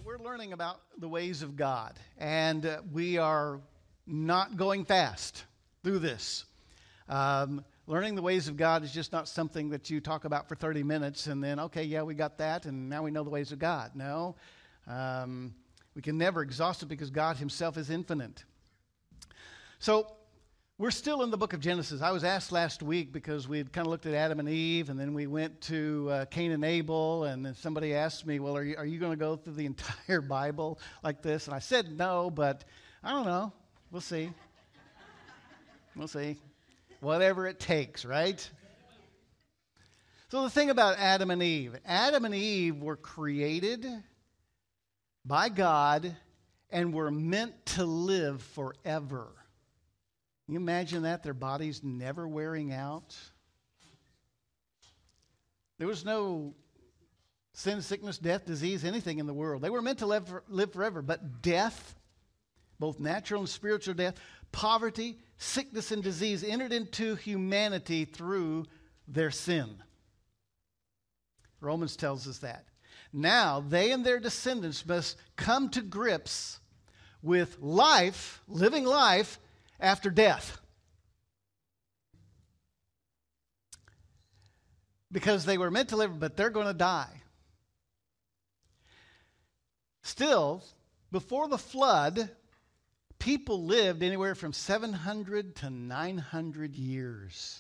We're learning about the ways of God, and we are not going fast through this. Learning the ways of God is just not something that you talk about for 30 minutes and then, okay, yeah, we got that, and now we know the ways of God. No, we can never exhaust it because God himself is infinite. So we're still in the book of Genesis. I was asked last week because we had kind of looked at Adam and Eve, and then we went to Cain and Abel, and then somebody asked me, well, are you going to go through the entire Bible like this? And I said no, but I don't know. We'll see. We'll see. Whatever it takes, right? So the thing about Adam and Eve were created by God and were meant to live forever. Can you imagine that? Their bodies never wearing out. There was no sin, sickness, death, disease, anything in the world. They were meant to live forever. But death, both natural and spiritual death, poverty, sickness, and disease entered into humanity through their sin. Romans tells us that. Now, they and their descendants must come to grips with life, living life, after death. Because they were meant to live, but they're going to die. Still, before the flood, people lived anywhere from 700 to 900 years.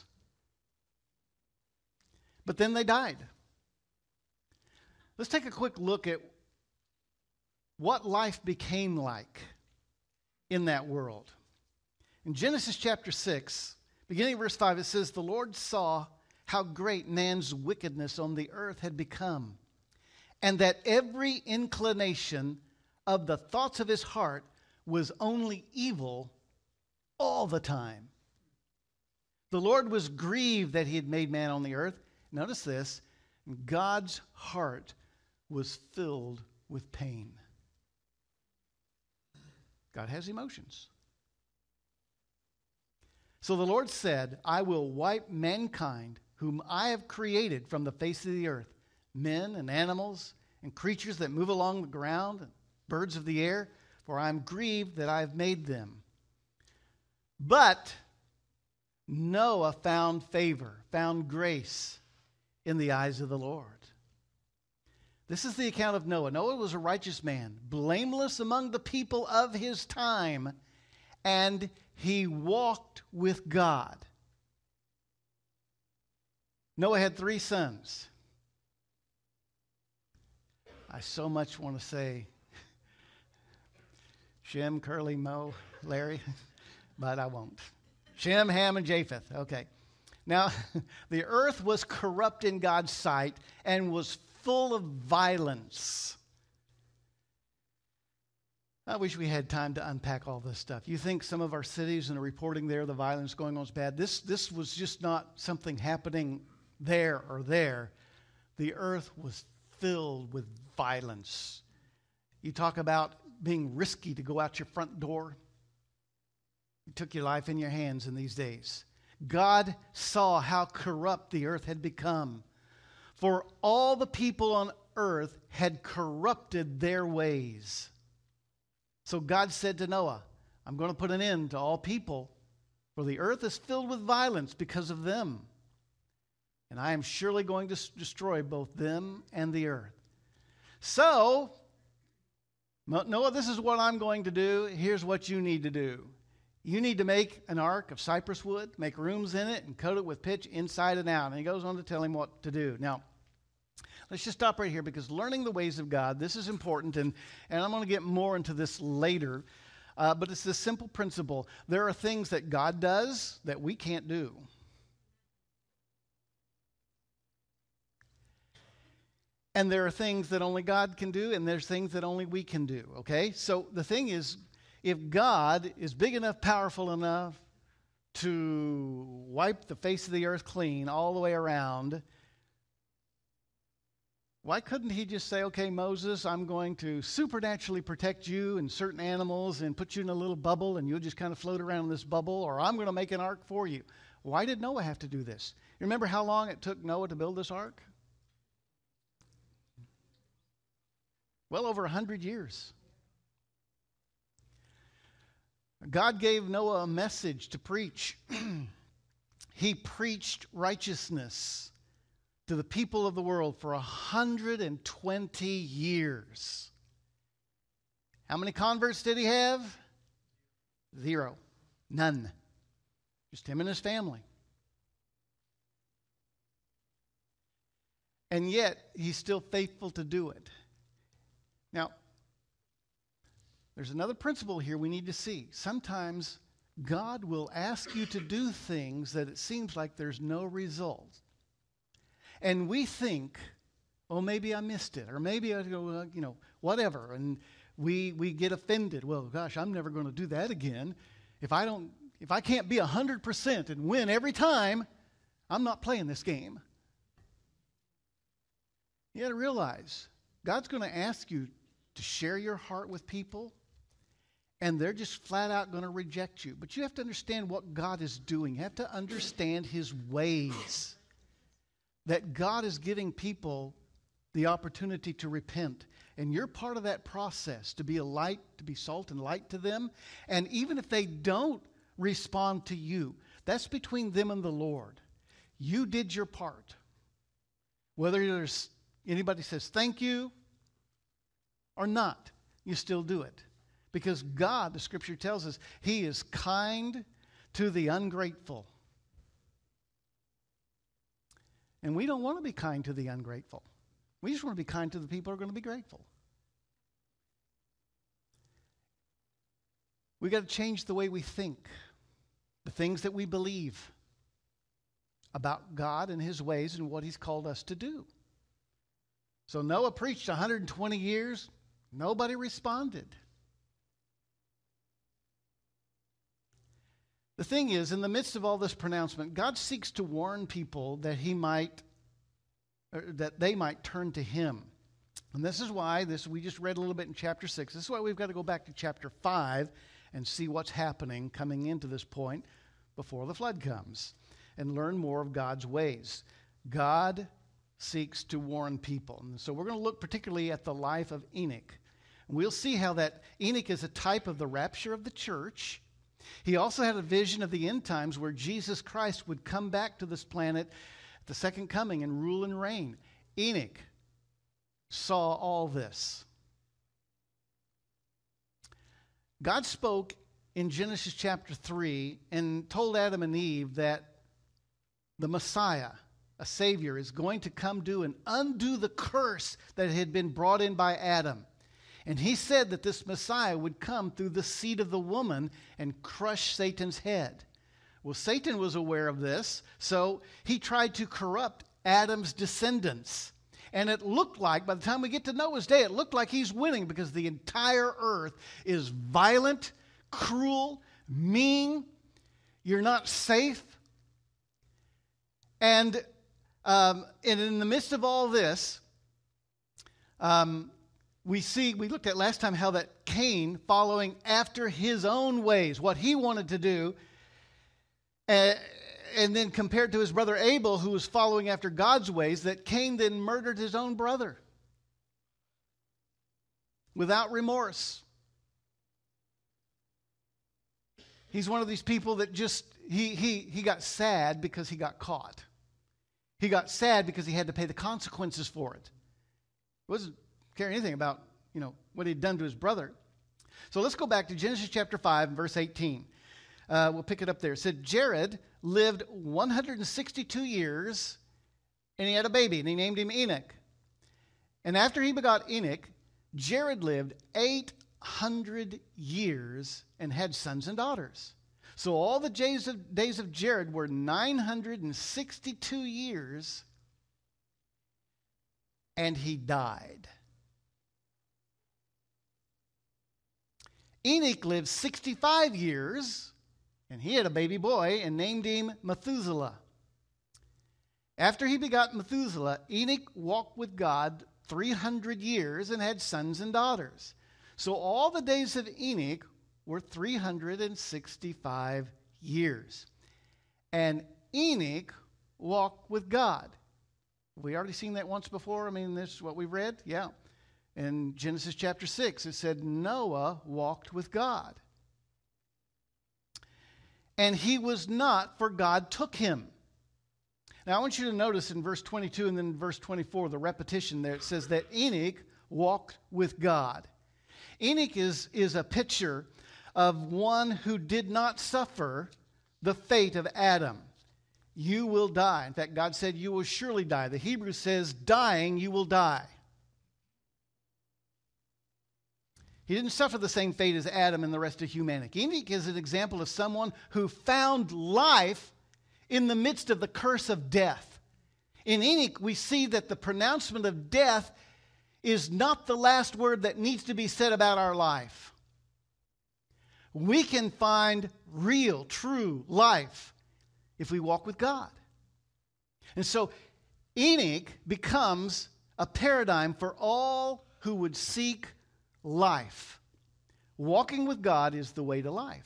But then they died. Let's take a quick look at what life became like in that world. In Genesis chapter 6, beginning of verse 5, it says, "The Lord saw how great man's wickedness on the earth had become, and that every inclination of the thoughts of his heart was only evil all the time. The Lord was grieved that he had made man on the earth." Notice this, God's heart was filled with pain. God has emotions. So the Lord said, "I will wipe mankind, whom I have created from the face of the earth, men and animals and creatures that move along the ground, and birds of the air, for I am grieved that I have made them." But Noah found favor, found grace in the eyes of the Lord. This is the account of Noah. Noah was a righteous man, blameless among the people of his time, and he walked with God. Noah had 3 sons. I so much want to say Shem, Curly, Mo, Larry, but I won't. Shem, Ham, and Japheth. Okay. Now, the earth was corrupt in God's sight and was full of violence. I wish we had time to unpack all this stuff. You think some of our cities and the reporting there, the violence going on is bad. This was just not something happening there or there. The earth was filled with violence. You talk about being risky to go out your front door. You took your life in your hands in these days. God saw how corrupt the earth had become. For all the people on earth had corrupted their ways. So God said to Noah, "I'm going to put an end to all people, for the earth is filled with violence because of them. And I am surely going to destroy both them and the earth." So, Noah, this is what I'm going to do. Here's what you need to do. You need to make an ark of cypress wood, make rooms in it, and coat it with pitch inside and out. And he goes on to tell him what to do. Now, let's just stop right here because learning the ways of God, this is important, and I'm going to get more into this later, but it's this simple principle. There are things that God does that we can't do. And there are things that only God can do, and there's things that only we can do, okay? So the thing is, if God is big enough, powerful enough to wipe the face of the earth clean all the way around, why couldn't he just say, "Okay, Moses, I'm going to supernaturally protect you and certain animals and put you in a little bubble and you'll just kind of float around in this bubble, or I'm going to make an ark for you"? Why did Noah have to do this? You remember how long it took Noah to build this ark? Well over 100 years. God gave Noah a message to preach. He preached righteousness to the people of the world for 120 years. How many converts did he have? 0. None. Just him and his family. And yet, he's still faithful to do it. Now, there's another principle here we need to see. Sometimes God will ask you to do things that it seems like there's no result. And we think, oh, maybe I missed it, or maybe I go, whatever. And we get offended. Well, gosh, I'm never going to do that again. If I can't be 100% and win every time, I'm not playing this game. You got to realize, God's going to ask you to share your heart with people, and they're just flat out going to reject you. But you have to understand what God is doing. You have to understand His ways. That God is giving people the opportunity to repent. And you're part of that process, to be a light, to be salt and light to them. And even if they don't respond to you, that's between them and the Lord. You did your part. Whether anybody says thank you or not, you still do it. Because God, the Scripture tells us, He is kind to the ungrateful. And we don't want to be kind to the ungrateful. We just want to be kind to the people who are going to be grateful. We've got to change the way we think, the things that we believe about God and His ways and what He's called us to do. So Noah preached 120 years. Nobody responded. The thing is, in the midst of all this pronouncement, God seeks to warn people that they might turn to Him. And this is why, we just read a little bit in chapter 6. This is why we've got to go back to chapter 5 and see what's happening coming into this point before the flood comes and learn more of God's ways. God seeks to warn people. And so we're going to look particularly at the life of Enoch. We'll see how that Enoch is a type of the rapture of the church. He also had a vision of the end times where Jesus Christ would come back to this planet at the second coming and rule and reign. Enoch saw all this. God spoke in Genesis chapter 3 and told Adam and Eve that the Messiah, a Savior, is going to come do and undo the curse that had been brought in by Adam. And he said that this Messiah would come through the seed of the woman and crush Satan's head. Well, Satan was aware of this, so he tried to corrupt Adam's descendants. And it looked like, by the time we get to Noah's day, it looked like he's winning because the entire earth is violent, cruel, mean. You're not safe. And in the midst of all this, we looked at last time how that Cain, following after his own ways, what he wanted to do, and then compared to his brother Abel, who was following after God's ways, that Cain then murdered his own brother without remorse. He's one of these people that just, he got sad because he got caught. He got sad because he had to pay the consequences for it. He wasn't caring anything about, what he'd done to his brother. So let's go back to Genesis chapter 5 and verse 18. We'll pick it up there. It said, Jared lived 162 years, and he had a baby, and he named him Enoch. And after he begot Enoch, Jared lived 800 years and had sons and daughters. So all the days of Jared were 962 years, and he died. Enoch lived 65 years, and he had a baby boy and named him Methuselah. After he begot Methuselah, Enoch walked with God 300 years and had sons and daughters. So all the days of Enoch were 365 years. And Enoch walked with God. Have we already seen that once before? I mean, this is what we read? Yeah. In Genesis chapter 6, it said Noah walked with God. And he was not, for God took him. Now, I want you to notice in verse 22 and then verse 24, the repetition there, it says that Enoch walked with God. Enoch is a picture of one who did not suffer the fate of Adam. You will die. In fact, God said, you will surely die. The Hebrew says, dying, you will die. He didn't suffer the same fate as Adam and the rest of humanity. Enoch is an example of someone who found life in the midst of the curse of death. In Enoch, we see that the pronouncement of death is not the last word that needs to be said about our life. We can find real, true life if we walk with God. And so Enoch becomes a paradigm for all who would seek life. Walking with God is the way to life.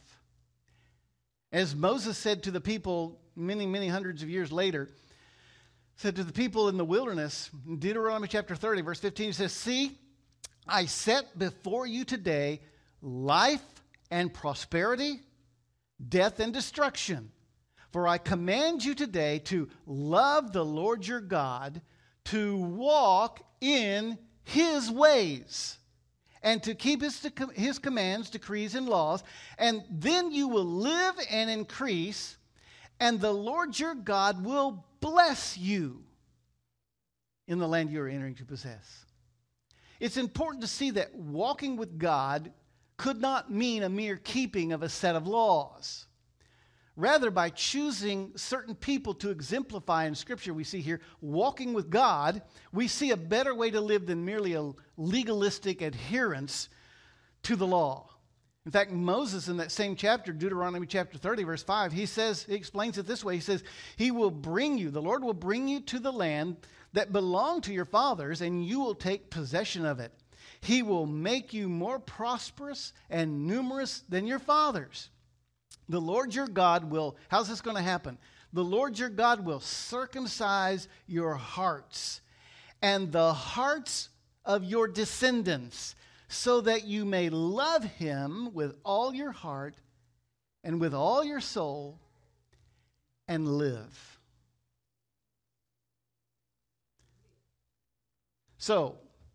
As Moses said to the people many, many hundreds of years later, said to the people in the wilderness, in Deuteronomy chapter 30, verse 15, he says, see, I set before you today life and prosperity, death and destruction. For I command you today to love the Lord your God, to walk in his ways, and to keep his commands, decrees, and laws, and then you will live and increase, and the Lord your God will bless you in the land you are entering to possess. It's important to see that walking with God could not mean a mere keeping of a set of laws. Rather, by choosing certain people to exemplify in Scripture, we see here, walking with God, we see a better way to live than merely a legalistic adherence to the law. In fact, Moses in that same chapter, Deuteronomy chapter 30, verse 5, he explains it this way. He says, the Lord will bring you to the land that belonged to your fathers, and you will take possession of it. He will make you more prosperous and numerous than your fathers. The Lord your God will, how's this going to happen? The Lord your God will circumcise your hearts and the hearts of your descendants, so that you may love him with all your heart and with all your soul and live. So,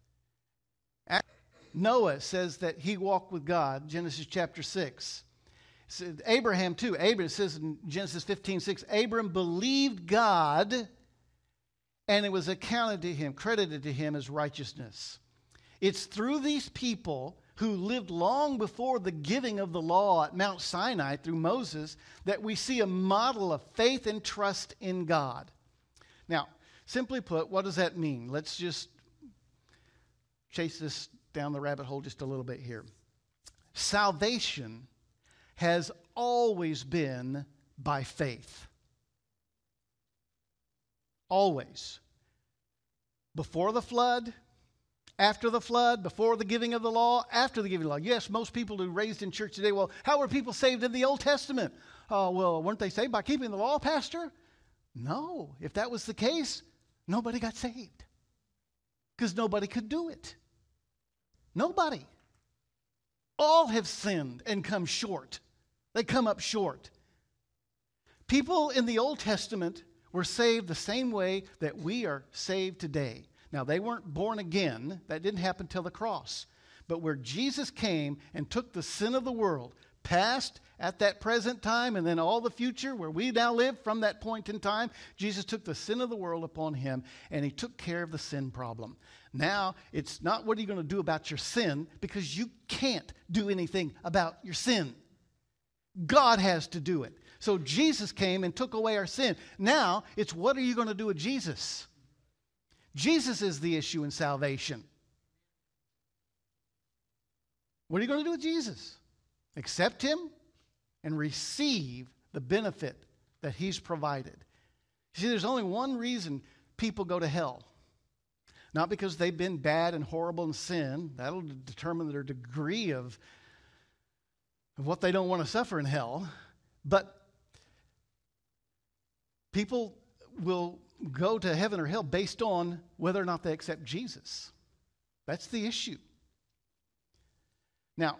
Noah says that he walked with God, Genesis chapter 6. Abraham too. It says in Genesis 15:6, Abram believed God, and it was accounted to him, credited to him as righteousness. It's through these people who lived long before the giving of the law at Mount Sinai through Moses that we see a model of faith and trust in God. Now, simply put, what does that mean? Let's just chase this down the rabbit hole just a little bit here. Salvation has always been by faith. Always. Before the flood, after the flood, before the giving of the law, after the giving of the law. Yes, most people who are raised in church today, well, how were people saved in the Old Testament? Well, weren't they saved by keeping the law, Pastor? No. If that was the case, nobody got saved. Because nobody could do it. Nobody. All have sinned and come short. They come up short. People in the Old Testament were saved the same way that we are saved today. Now, they weren't born again. That didn't happen till the cross. But where Jesus came and took the sin of the world, past, at that present time, and then all the future, where we now live from that point in time, Jesus took the sin of the world upon him, and he took care of the sin problem. Now, it's not what are you going to do about your sin, because you can't do anything about your sin. God has to do it. So Jesus came and took away our sin. Now, it's what are you going to do with Jesus? Jesus is the issue in salvation. What are you going to do with Jesus? Accept him and receive the benefit that he's provided. You see, there's only one reason people go to hell. Not because they've been bad and horrible in sin. That'll determine their degree of what they don't want to suffer in hell. But people will go to heaven or hell based on whether or not they accept Jesus. That's the issue. Now,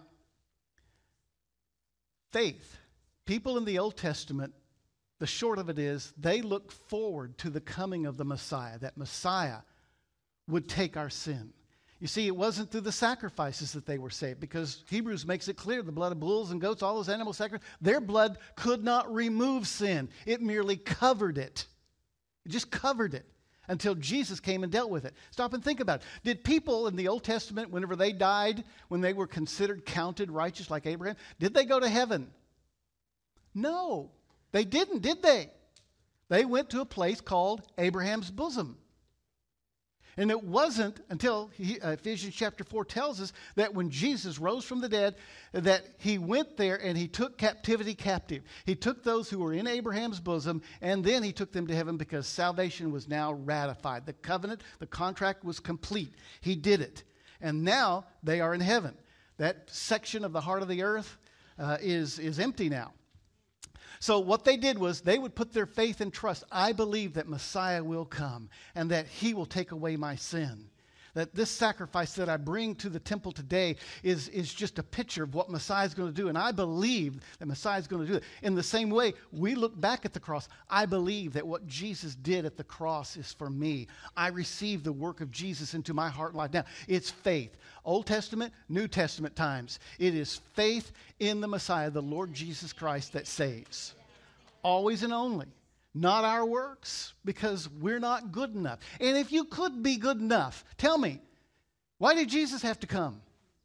faith. People in the Old Testament, the short of it is, they looked forward to the coming of the Messiah, that Messiah would take our sin. You see, it wasn't through the sacrifices that they were saved, because Hebrews makes it clear the blood of bulls and goats, all those animal sacrifices, their blood could not remove sin. It merely covered it. It just covered it until Jesus came and dealt with it. Stop and think about it. Did people in the Old Testament, whenever they died, when they were considered counted righteous like Abraham, did they go to heaven? No, they didn't, did they? They went to a place called Abraham's bosom. And it wasn't until Ephesians chapter 4 tells us that when Jesus rose from the dead, that he went there and he took captivity captive. He took those who were in Abraham's bosom, and then he took them to heaven because salvation was now ratified. The covenant, the contract was complete. He did it. And now they are in heaven. That section of the heart of the earth is empty now. So what they did was they would put their faith and trust. I believe that Messiah will come and that he will take away my sin. That this sacrifice that I bring to the temple today is just a picture of what Messiah is going to do. And I believe that Messiah is going to do it. In the same way, we look back at the cross. I believe that what Jesus did at the cross is for me. I receive the work of Jesus into my heart and life. Now, it's faith. Old Testament, New Testament times. It is faith in the Messiah, the Lord Jesus Christ, that saves. Always and only. Not our works, because we're not good enough. And if you could be good enough, tell me, why did Jesus have to come?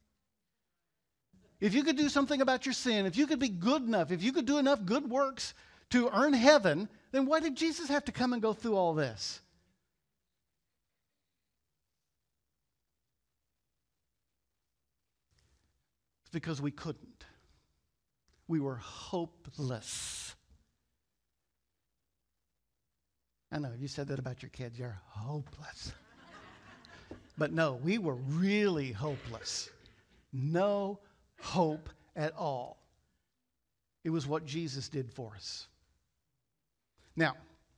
If you could do something about your sin, if you could be good enough, if you could do enough good works to earn heaven, then why did Jesus have to come and go through all this? It's because we couldn't. We were hopeless. I know, you said that about your kids. You're hopeless. But no, we were really hopeless. No hope at all. It was what Jesus did for us. Now,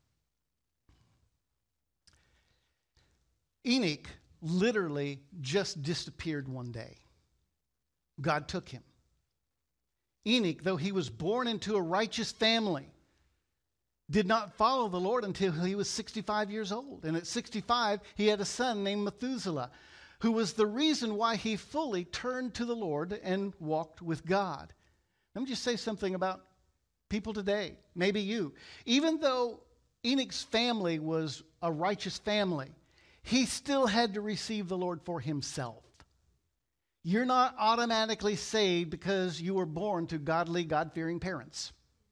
Enoch literally just disappeared one day. God took him. Enoch, though he was born into a righteous family, did not follow the Lord until he was 65 years old. And at 65, he had a son named Methuselah, who was the reason why he fully turned to the Lord and walked with God. Let me just say something about people today, maybe you. Even though Enoch's family was a righteous family, he still had to receive the Lord for himself. You're not automatically saved because you were born to godly, God-fearing parents.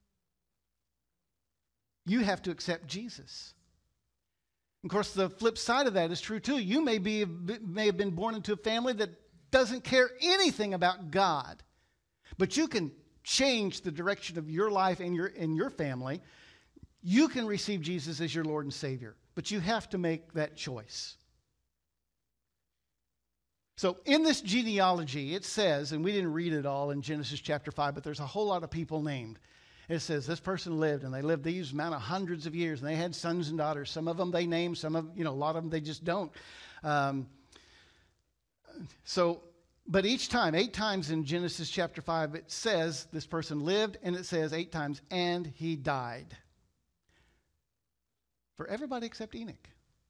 You have to accept Jesus. Of course, the flip side of that is true too. You may have been born into a family that doesn't care anything about God, but you can change the direction of your life and your family. You can receive Jesus as your Lord and Savior, but you have to make that choice. So in this genealogy, it says, and we didn't read it all in Genesis chapter 5, but there's a whole lot of people named. It says this person lived, and they lived these amount of hundreds of years, and they had sons and daughters. Some of them they name, some of, a lot of them they just don't. But each time, 8 times in Genesis chapter 5, it says this person lived, and it says 8 times, and he died. For everybody except Enoch.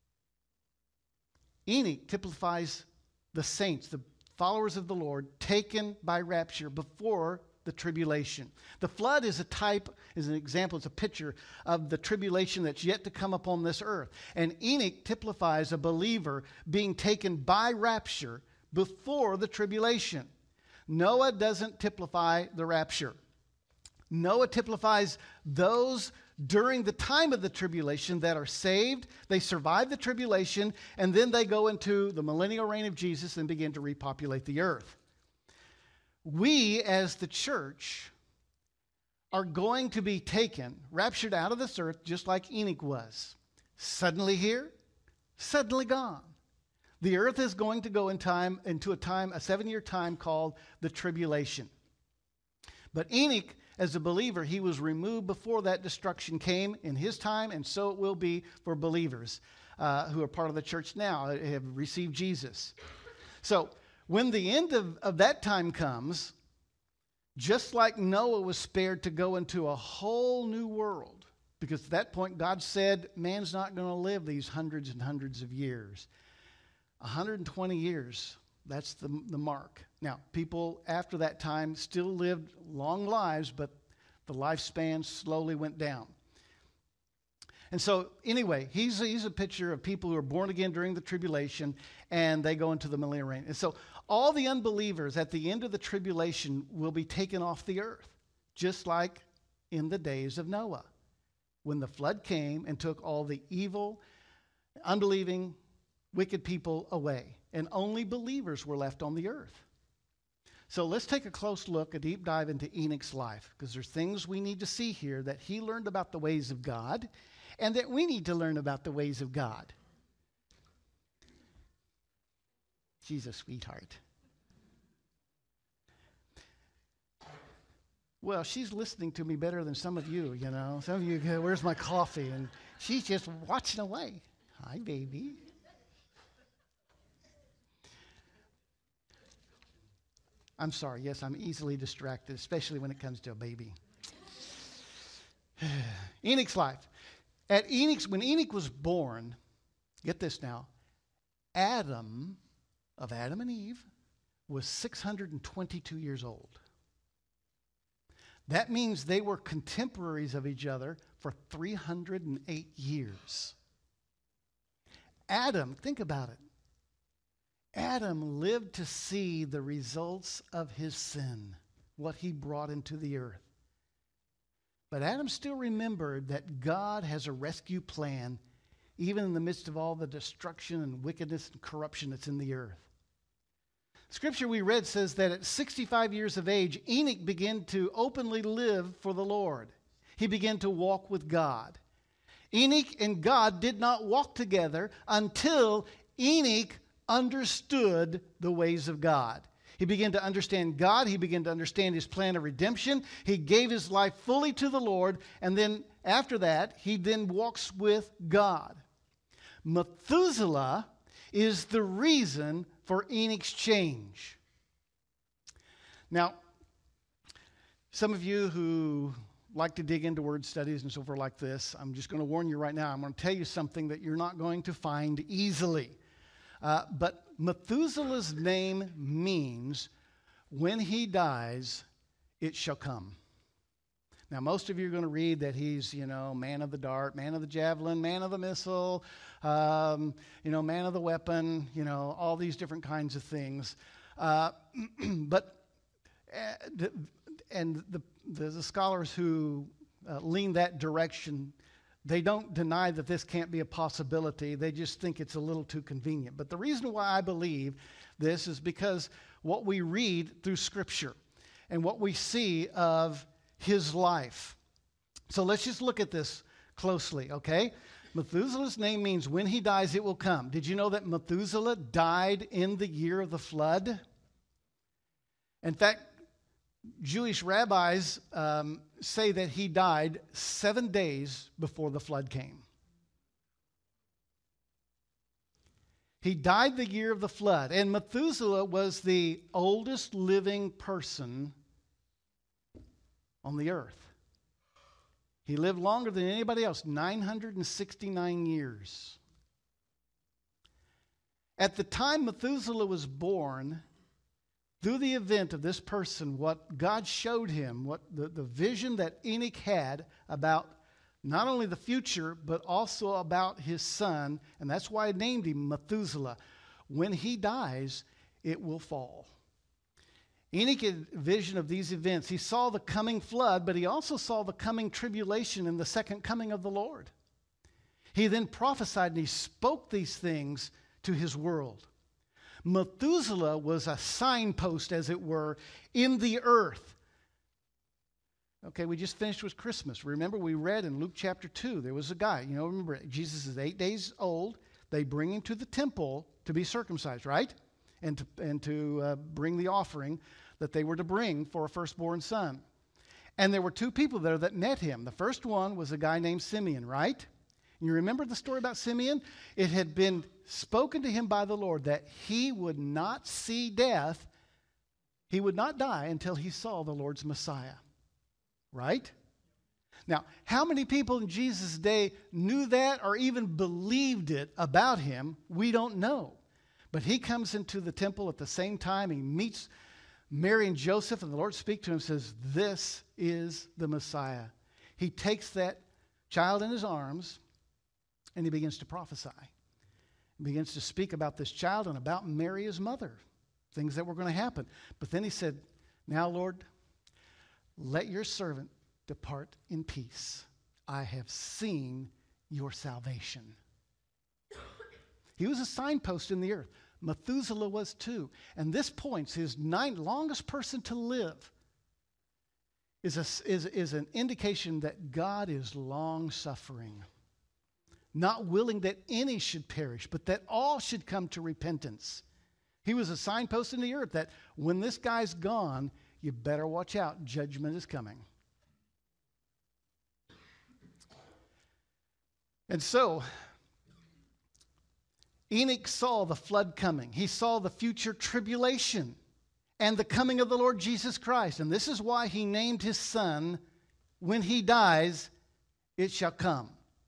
Enoch typifies the saints, the followers of the Lord, taken by rapture before the tribulation. The flood is a type, is an example, it's a picture of the tribulation that's yet to come upon this earth. And Enoch typifies a believer being taken by rapture before the tribulation. Noah doesn't typify the rapture. Noah typifies those during the time of the tribulation that are saved. They survive the tribulation, and then they go into the millennial reign of Jesus and begin to repopulate the earth. We, as the church, are going to be taken, raptured out of this earth, just like Enoch was. Suddenly here, suddenly gone. The earth is going to go into a 7-year time called the tribulation. But Enoch, as a believer, he was removed before that destruction came in his time, and so it will be for believers who are part of the church now, have received Jesus. So when the end of that time comes, just like Noah was spared to go into a whole new world, because at that point God said man's not going to live these hundreds and hundreds of years. 120 years, that's the mark. Now, people after that time still lived long lives, but the lifespan slowly went down. And so, anyway, he's a picture of people who are born again during the tribulation, and they go into the millennial reign. And so, all the unbelievers at the end of the tribulation will be taken off the earth, just like in the days of Noah, when the flood came and took all the evil, unbelieving, wicked people away, and only believers were left on the earth. So let's take a close look, a deep dive into Enoch's life, because there's things we need to see here that he learned about the ways of God, and that we need to learn about the ways of God. She's a sweetheart. Well, she's listening to me better than some of you, you know. Some of you go, where's my coffee? And she's just watching away. Hi, baby. I'm sorry. Yes, I'm easily distracted, especially when it comes to a baby. Enoch's life. When Enoch was born, get this now, Adam and Eve was 622 years old. That means they were contemporaries of each other for 308 years. Adam, think about it. Adam lived to see the results of his sin, what he brought into the earth. But Adam still remembered that God has a rescue plan, even in the midst of all the destruction and wickedness and corruption that's in the earth. Scripture we read says that at 65 years of age, Enoch began to openly live for the Lord. He began to walk with God. Enoch and God did not walk together until Enoch understood the ways of God. He began to understand God. He began to understand his plan of redemption. He gave his life fully to the Lord. And then after that, he then walks with God. Methuselah is the reason for Enoch's change. Now, some of you who like to dig into word studies and so forth like this, I'm just going to warn you right now. I'm going to tell you something that you're not going to find easily. But Methuselah's name means, when he dies, it shall come. Now, most of you are going to read that he's, man of the dart, man of the javelin, man of the missile, man of the weapon, all these different kinds of things. But the scholars who lean that direction, they don't deny that this can't be a possibility. They just think it's a little too convenient. But the reason why I believe this is because what we read through Scripture and what we see of his life. So let's just look at this closely, okay? Methuselah's name means when he dies, it will come. Did you know that Methuselah died in the year of the flood? In fact, Jewish rabbis say that he died 7 days before the flood came. He died the year of the flood. And Methuselah was the oldest living person on the earth. He lived longer than anybody else, 969 years. At the time Methuselah was born, through the event of this person, what God showed him, what the vision that Enoch had about not only the future, but also about his son, and that's why I named him Methuselah. When he dies, it will fall. Enoch had a vision of these events. He saw the coming flood, but he also saw the coming tribulation and the second coming of the Lord. He then prophesied and he spoke these things to his world. Methuselah was a signpost, as it were, in the earth. Okay, we just finished with Christmas. Remember, we read in Luke chapter 2, there was a guy, remember, Jesus is 8 days old. They bring him to the temple to be circumcised, right? And to bring the offering that they were to bring for a firstborn son. And there were two people there that met him. The first one was a guy named Simeon, right? You remember the story about Simeon? It had been spoken to him by the Lord that he would not see death. He would not die until he saw the Lord's Messiah. Right? Now, how many people in Jesus' day knew that or even believed it about him? We don't know. But he comes into the temple at the same time. He meets Mary and Joseph, and the Lord speaks to him and says, this is the Messiah. He takes that child in his arms, and he begins to prophesy. He begins to speak about this child and about Mary, his mother, things that were going to happen. But then he said, now, Lord, let your servant depart in peace. I have seen your salvation. He was a signpost in the earth. Methuselah was too. And this points, his longest person to live is an indication that God is long-suffering, not willing that any should perish, but that all should come to repentance. He was a signpost in the earth that when this guy's gone, you better watch out. Judgment is coming. And so, Enoch saw the flood coming. He saw the future tribulation and the coming of the Lord Jesus Christ. And this is why he named his son, when he dies, it shall come.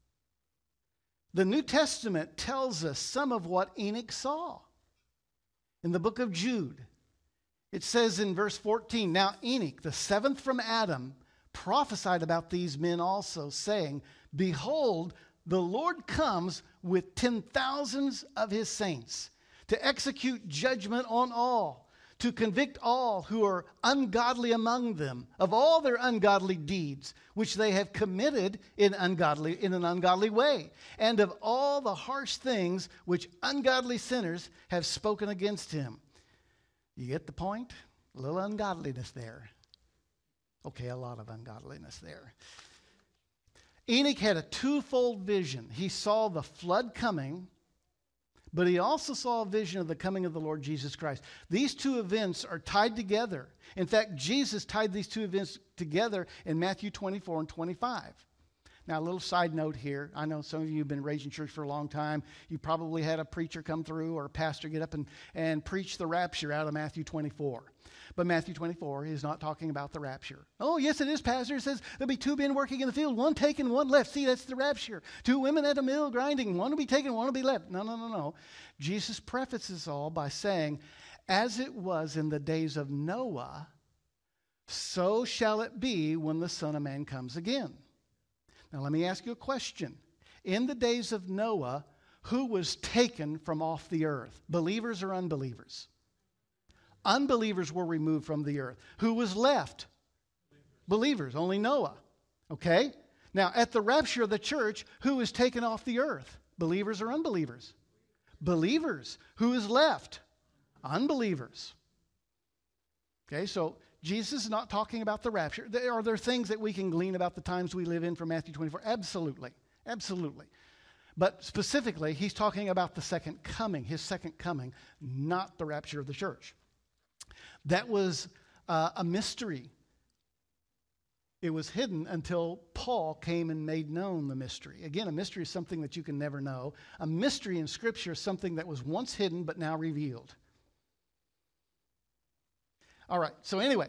The New Testament tells us some of what Enoch saw. In the book of Jude, it says in verse 14, now Enoch, the seventh from Adam, prophesied about these men also, saying, behold, the Lord comes with 10,000s of his saints to execute judgment on all, to convict all who are ungodly among them of all their ungodly deeds, which they have committed in an ungodly way, and of all the harsh things which ungodly sinners have spoken against him. You get the point? A little ungodliness there. Okay, a lot of ungodliness there. Enoch had a twofold vision. He saw the flood coming, but he also saw a vision of the coming of the Lord Jesus Christ. These two events are tied together. In fact, Jesus tied these two events together in Matthew 24 and 25. Now, a little side note here. I know some of you have been raised in church for a long time. You probably had a preacher come through or a pastor get up and preach the rapture out of Matthew 24. But Matthew 24 is not talking about the rapture. Oh, yes, it is, Pastor. It says there'll be two men working in the field, one taken, one left. See, that's the rapture. Two women at a mill grinding, one will be taken, one will be left. No. Jesus prefaces all by saying, as it was in the days of Noah, so shall it be when the Son of Man comes again. Now, let me ask you a question. In the days of Noah, who was taken from off the earth? Believers or unbelievers? Unbelievers were removed from the earth. Who was left? Believers, only Noah. Okay? Now, at the rapture of the church, who is taken off the earth? Believers or unbelievers? Believers. Who is left? Unbelievers. Okay, so Jesus is not talking about the rapture. Are there things that we can glean about the times we live in from Matthew 24? Absolutely. Absolutely. But specifically, he's talking about the second coming, his second coming, not the rapture of the church. That was a mystery. It was hidden until Paul came and made known the mystery. Again, a mystery is something that you can never know. A mystery in Scripture is something that was once hidden but now revealed. All right, so anyway,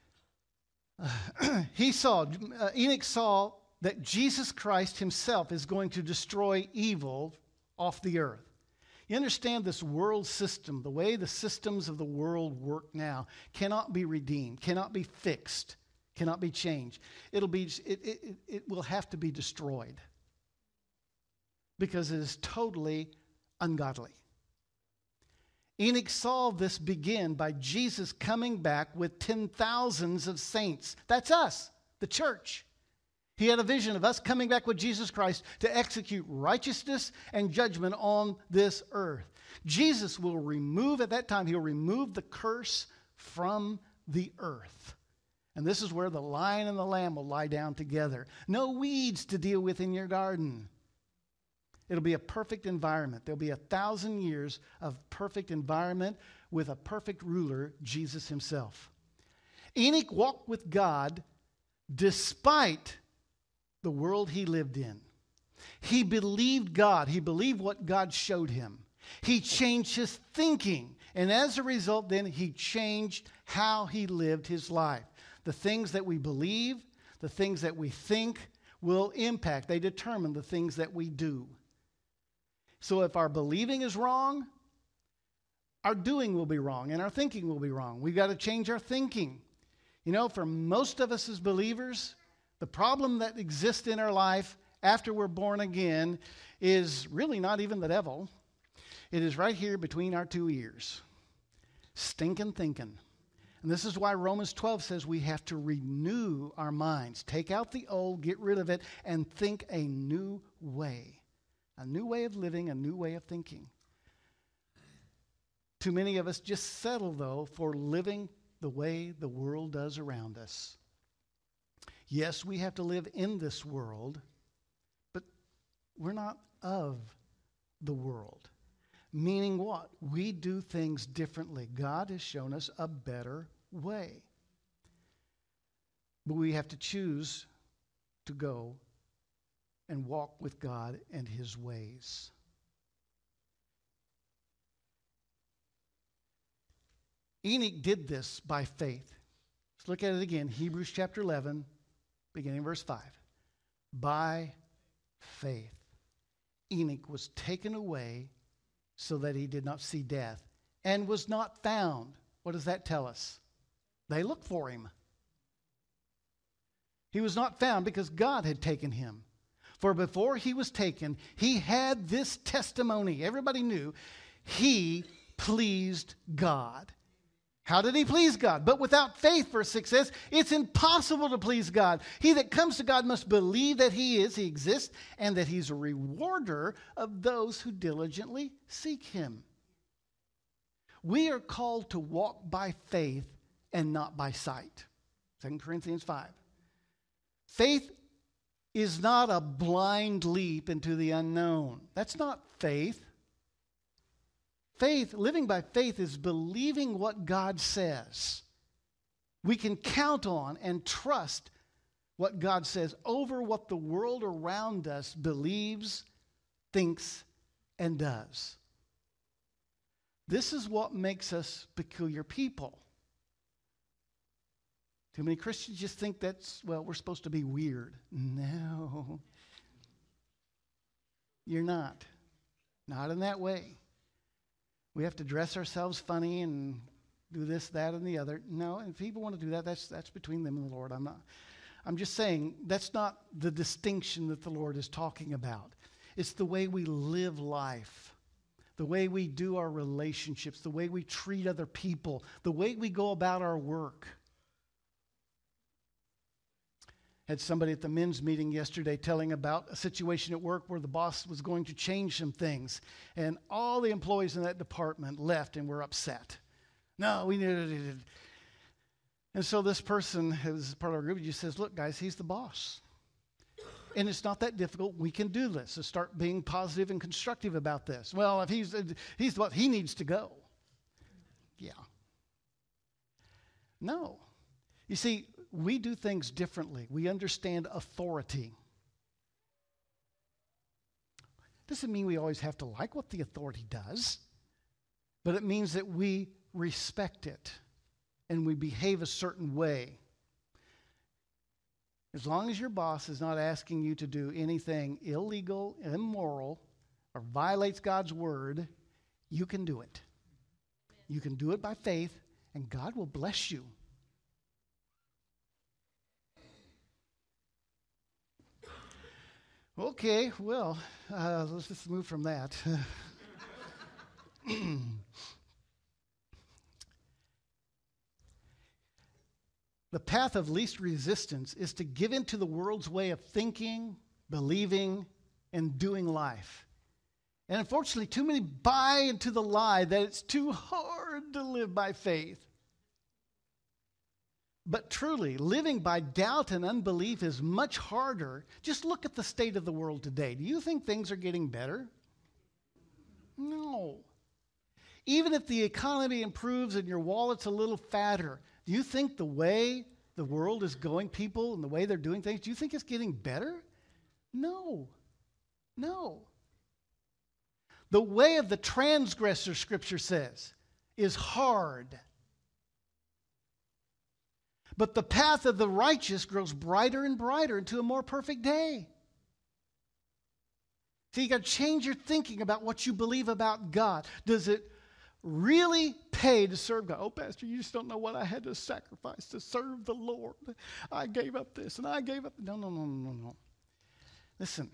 Enoch saw that Jesus Christ himself is going to destroy evil off the earth. You understand this world system, the way the systems of the world work now, cannot be redeemed, cannot be fixed, cannot be changed. It will have to be destroyed because it is totally ungodly. Enoch saw this begin by Jesus coming back with 10,000s of saints. That's us, the church. He had a vision of us coming back with Jesus Christ to execute righteousness and judgment on this earth. Jesus will remove, at that time, he'll remove the curse from the earth. And this is where the lion and the lamb will lie down together. No weeds to deal with in your garden. It'll be a perfect environment. There'll be 1,000 years of perfect environment with a perfect ruler, Jesus himself. Enoch walked with God despite the world he lived in. He believed God. He believed what God showed him. He changed his thinking. And as a result, then, he changed how he lived his life. The things that we believe, the things that we think will impact. They determine the things that we do. So if our believing is wrong, our doing will be wrong and our thinking will be wrong. We've got to change our thinking. You know, for most of us as believers, the problem that exists in our life after we're born again is really not even the devil. It is right here between our two ears. Stinking thinking. And this is why Romans 12 says we have to renew our minds. Take out the old, get rid of it, and think a new way. A new way of living, a new way of thinking. Too many of us just settle, though, for living the way the world does around us. Yes, we have to live in this world, but we're not of the world. Meaning what? We do things differently. God has shown us a better way. But we have to choose to go and walk with God and his ways. Enoch did this by faith. Let's look at it again. Hebrews chapter 11, beginning verse 5. By faith, Enoch was taken away so that he did not see death and was not found. What does that tell us? They looked for him. He was not found because God had taken him. For before he was taken, he had this testimony. Everybody knew he pleased God. How did he please God? But without faith, verse 6 says, it's impossible to please God. He that comes to God must believe that he exists, and that he's a rewarder of those who diligently seek him. We are called to walk by faith and not by sight. 2 Corinthians 5. Faith is not a blind leap into the unknown. That's not faith. Faith, living by faith, is believing what God says. We can count on and trust what God says over what the world around us believes, thinks, and does. This is what makes us peculiar people. Too many Christians just think we're supposed to be weird. No. You're not. Not in that way. We have to dress ourselves funny and do this, that, and the other. No, and if people want to do that, that's between them and the Lord. I'm just saying that's not the distinction that the Lord is talking about. It's the way we live life, the way we do our relationships, the way we treat other people, the way we go about our work. Had somebody at the men's meeting yesterday telling about a situation at work where the boss was going to change some things, and all the employees in that department left and were upset. No, we needed it. And so this person, who was part of our group, just says, look, guys, he's the boss. And it's not that difficult. We can do this. So start being positive and constructive about this. Well, if he's the boss, he needs to go. Yeah. No. You see, we do things differently. We understand authority. Doesn't mean we always have to like what the authority does, but it means that we respect it and we behave a certain way. As long as your boss is not asking you to do anything illegal, immoral, or violates God's word, you can do it. You can do it by faith, and God will bless you. Okay, well, let's just move from that. The path of least resistance is to give in to the world's way of thinking, believing, and doing life. And unfortunately, too many buy into the lie that it's too hard to live by faith. But truly, living by doubt and unbelief is much harder. Just look at the state of the world today. Do you think things are getting better? No. Even if the economy improves and your wallet's a little fatter, do you think the way the world is going, people, and the way they're doing things, do you think it's getting better? No. No. The way of the transgressor, Scripture says, is hard. But the path of the righteous grows brighter and brighter into a more perfect day. So you got to change your thinking about what you believe about God. Does it really pay to serve God? Oh, Pastor, you just don't know what I had to sacrifice to serve the Lord. I gave up this and I gave up. No. Listen,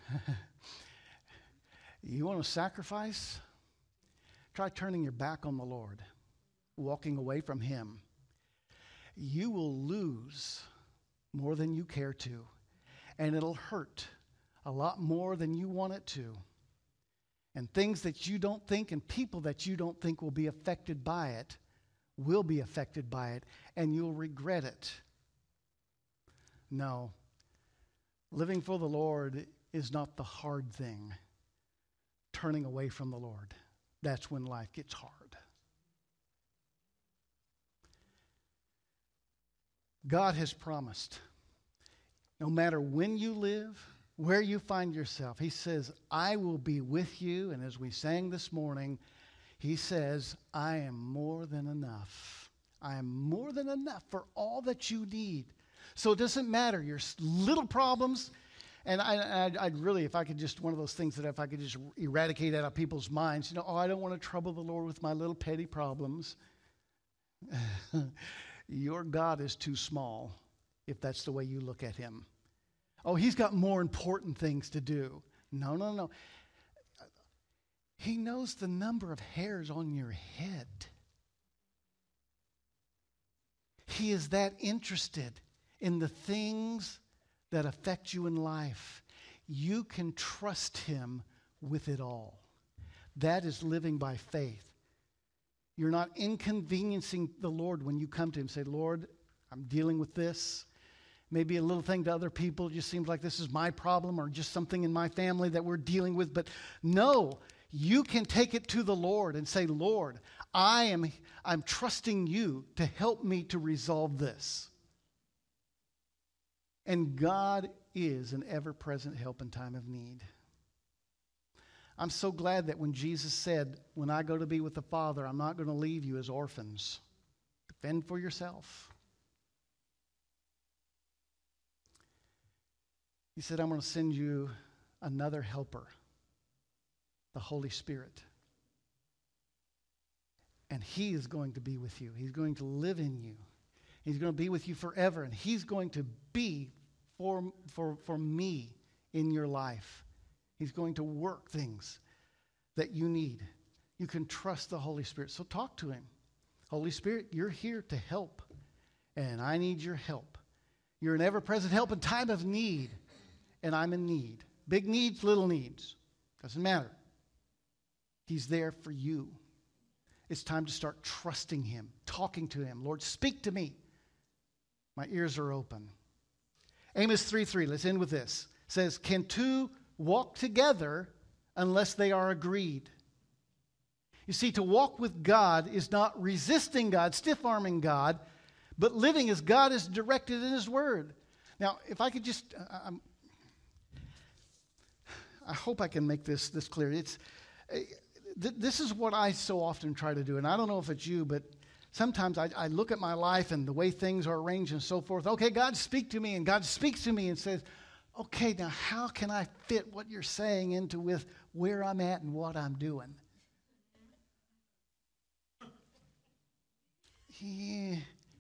you want to sacrifice? Try turning your back on the Lord, walking away from Him. You will lose more than you care to, and it'll hurt a lot more than you want it to. And things that you don't think and people that you don't think will be affected by it will be affected by it, and you'll regret it. No, living for the Lord is not the hard thing. Turning away from the Lord, that's when life gets hard. God has promised, no matter when you live, where you find yourself, He says, I will be with you. And as we sang this morning, He says, I am more than enough. I am more than enough for all that you need. So it doesn't matter your little problems. And I'd really, if I could just, one of those things that if I could just eradicate out of people's minds, I don't want to trouble the Lord with my little petty problems. Your God is too small if that's the way you look at Him. Oh, He's got more important things to do. No. He knows the number of hairs on your head. He is that interested in the things that affect you in life. You can trust Him with it all. That is living by faith. You're not inconveniencing the Lord when you come to Him. Say, Lord, I'm dealing with this. Maybe a little thing to other people. It just seems like this is my problem or just something in my family that we're dealing with. But no, you can take it to the Lord and say, Lord, I'm trusting you to help me to resolve this. And God is an ever-present help in time of need. I'm so glad that when Jesus said, when I go to be with the Father, I'm not going to leave you as orphans. Fend for yourself. He said, I'm going to send you another helper, the Holy Spirit. And He is going to be with you. He's going to live in you. He's going to be with you forever. And He's going to be for me in your life. He's going to work things that you need. You can trust the Holy Spirit. So talk to Him. Holy Spirit, you're here to help. And I need your help. You're an ever-present help in time of need. And I'm in need. Big needs, little needs. Doesn't matter. He's there for you. It's time to start trusting Him, talking to Him. Lord, speak to me. My ears are open. Amos 3:3, let's end with this. Says, can two walk together unless they are agreed? You see, to walk with God is not resisting God, stiff-arming God, but living as God is directed in His Word. Now, if I could just, I hope I can make this clear. This is what I so often try to do, and I don't know if it's you, but sometimes I look at my life and the way things are arranged and so forth. Okay, God, speak to me, and God speaks to me and says, okay, now how can I fit what you're saying into with where I'm at and what I'm doing? Yeah.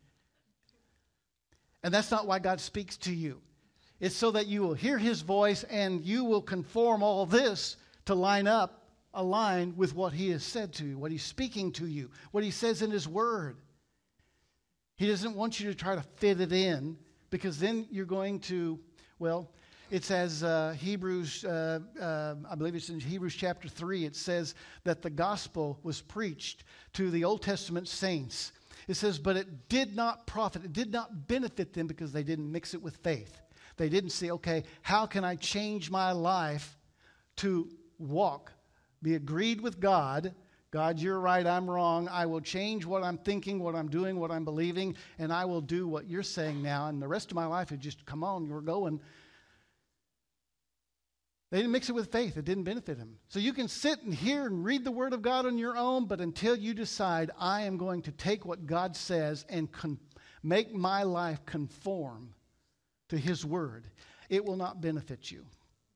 And that's not why God speaks to you. It's so that you will hear His voice and you will conform all this to align with what He has said to you, what He's speaking to you, what He says in His Word. He doesn't want you to try to fit it in, because then you're going to, it's as Hebrews, I believe it's in Hebrews chapter 3, it says that the gospel was preached to the Old Testament saints. It says, but it did not profit, it did not benefit them because they didn't mix it with faith. They didn't say, okay, how can I change my life to walk, be agreed with God? God, you're right, I'm wrong. I will change what I'm thinking, what I'm doing, what I'm believing, and I will do what you're saying now. And the rest of my life is just, come on, we're going. They didn't mix it with faith. It didn't benefit them. So you can sit and hear and read the Word of God on your own, but until you decide, I am going to take what God says and make my life conform to His Word, it will not benefit you.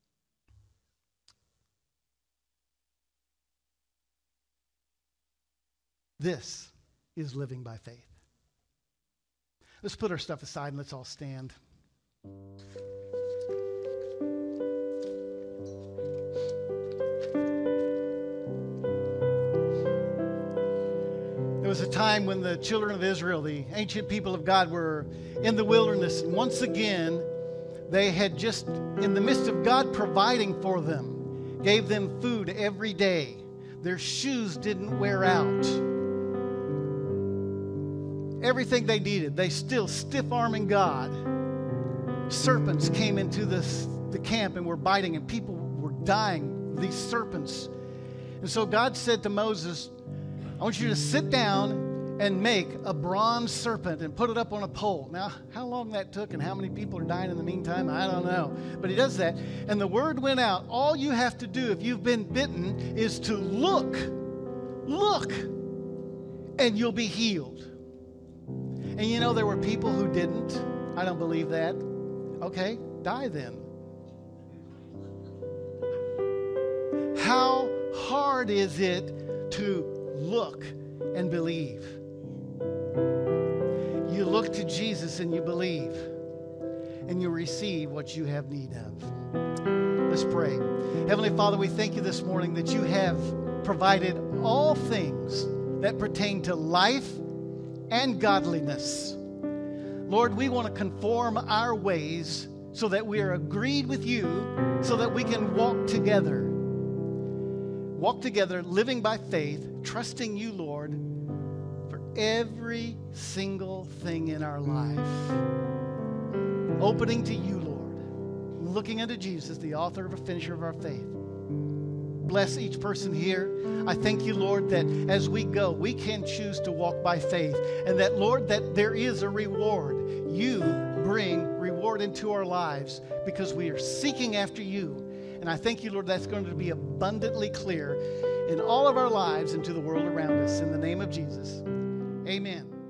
This is living by faith. Let's put our stuff aside and let's all stand. There was a time when the children of Israel, the ancient people of God, were in the wilderness. And once again, they had just, in the midst of God providing for them, gave them food every day. Their shoes didn't wear out. Everything they needed, they still stiff-arming God. Serpents came into the camp and were biting, and people were dying, these serpents. And so God said to Moses, I want you to sit down and make a bronze serpent and put it up on a pole. Now, how long that took and how many people are dying in the meantime, I don't know. But he does that. And the word went out. All you have to do if you've been bitten is to look, and you'll be healed. And you know, there were people who didn't. I don't believe that. Okay, die then. How hard is it to look and believe? You look to Jesus and you believe, and you receive what you have need of. Let's pray. Heavenly Father, we thank you this morning that you have provided all things that pertain to life and godliness. Lord, we want to conform our ways so that we are agreed with you, so that we can walk together. Walk together, living by faith, trusting you, Lord, for every single thing in our life. Opening to you, Lord. Looking unto Jesus, the author and finisher of our faith. Bless each person here. I thank you, Lord, that as we go, we can choose to walk by faith. And that, Lord, that there is a reward. You bring reward into our lives because we are seeking after you. And I thank you, Lord, that's going to be abundantly clear in all of our lives and to the world around us. In the name of Jesus, amen.